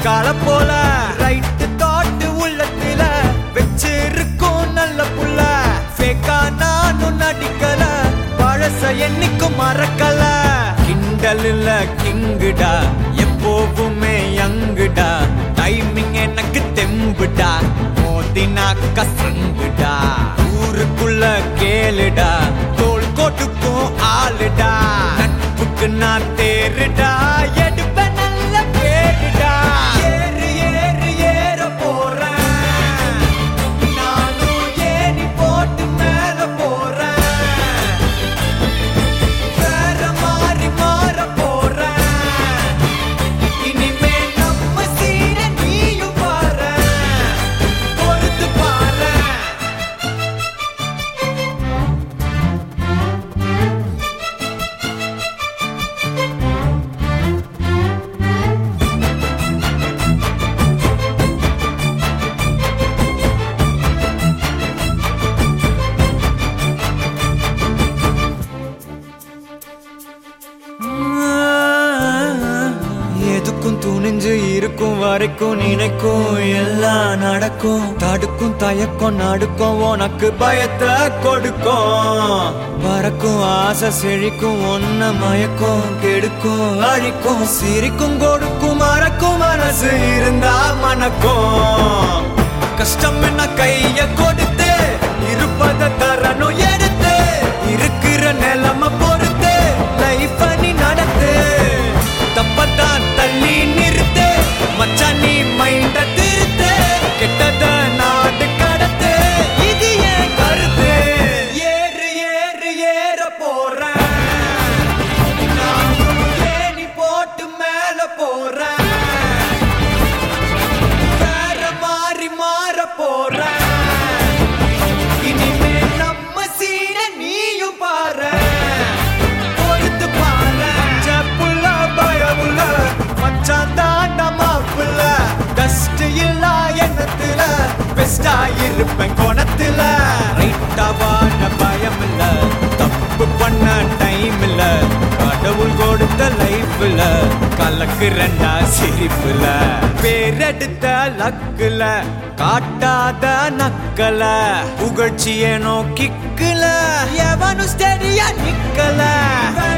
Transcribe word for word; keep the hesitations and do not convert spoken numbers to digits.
கால போல right thought உள்ளத்துல வச்சிருக்கும் நல்ல புள்ள ஃபேக்கா நானும் நடிக்கல பழச என்னைக்கும் மறக்கல கிண்டல் இல்ல கிங்குடா எப்போவுமே யங்குடா டைமிங் எனக்கு தெம்புடா மோதினா கசங்குடா ஊருக்குள்ள கேளுடா தோல் கோட்டுக்கும் ஆளுடா நட்புக்கு நான் தேருடா எடுப்ப நல்ல பேருடா ஏறு ஏறு ஏற போறேன் நானும் ஏணி போட்டு மேல போறேன் வேற மாறி மாற போறேன் இனிமே நம்ம சீன நீயும் பாரு பொறுத்து பாரு எதுக்கும் துணிஞ்சு இருக்கும் வரைக்கும் நினைக்கும் எல்லாம் நடக்கும் தடுக்கும் தயக்கம் நடுக்கும் உனக்கு பயத்தை கொடுக்கும் பறக்கும் ஆசை செழிக்கும் ஒன்ன மயக்கும் கெடுக்கும் அழிக்கும் சிரிக்கும் கொடுக்கும் மறக்கும் மனசு இருந்தா மணக்கும் கஷ்டம் என்ன கைய கொடுத்து இருப்பத தரணும் எடுத்து இருக்கிற நிலைமை பொறுத்து லைஃப் நீ நடத்து தப்பத்தான் தள்ளி நிறுத்து மச்சான் நீ மைண்ட திருத்து கெட்டத நாடு கடத்து இது ஏன் கருத்து ஏறு ஏறு ஏற போறேன் நானும் ஏணி போட்டு மேல போறேன் வேற மாறி மாற போறேன் இனிமே நம்ம சீன நீயும் பாரு பொறுத்து பாரு செப்புள்ள பயமுள்ள மச்சான் தாண்டா மாப்புள்ள டஸ்ட் இல்ல எண்ணத்துல பெஸ்டா இருப்பேன் கோணத்துல ரைட்டா வாட பயம் இல்ல தப்பு பண்ண டைம் இல்ல கடவுள் கொடுத்த லைஃப்ல கலக்கு ரெண்டா சிரிப்புல பேரெடுத்த லக்குல காட்டாத நக்கல புகழ்ச்சியனோ கிக்குல எவனும் ஸ்டெடியா நிக்கல